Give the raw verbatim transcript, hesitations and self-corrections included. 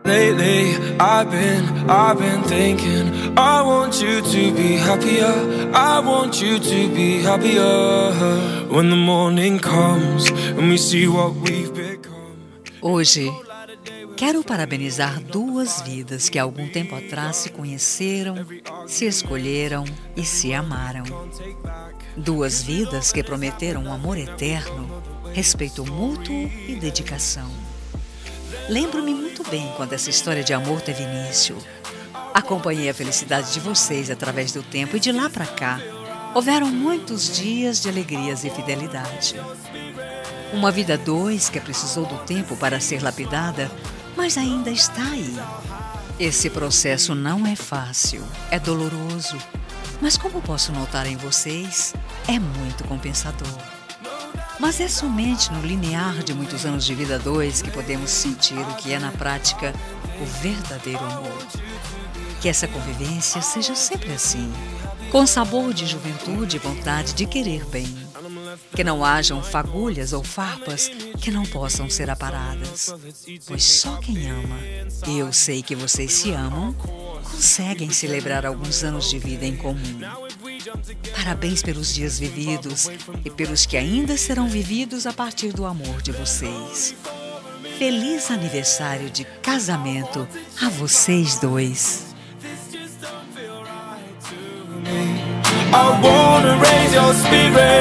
Lately, I've been, I've been thinking, I want you to be happier, I want you to be happier. When the morning comes and we see what we've become. Hoje, quero parabenizar duas vidas que há algum tempo atrás se conheceram, se escolheram e se amaram. Duas vidas que prometeram um amor eterno, respeito mútuo e dedicação. Lembro-me muito bem quando essa história de amor teve início. Acompanhei a felicidade de vocês através do tempo e de lá para cá, houveram muitos dias de alegrias e fidelidade. Uma vida a dois que precisou do tempo para ser lapidada, mas ainda está aí. Esse processo não é fácil, é doloroso, mas como posso notar em vocês, é muito compensador. Mas é somente no linear de muitos anos de vida a dois que podemos sentir o que é na prática o verdadeiro amor. Que essa convivência seja sempre assim, com sabor de juventude e vontade de querer bem. Que não hajam fagulhas ou farpas que não possam ser aparadas. Pois só quem ama, e eu sei que vocês se amam, conseguem celebrar alguns anos de vida em comum. Parabéns pelos dias vividos e pelos que ainda serão vividos a partir do amor de vocês. Feliz aniversário de casamento a vocês dois. I wanna raise your spirit.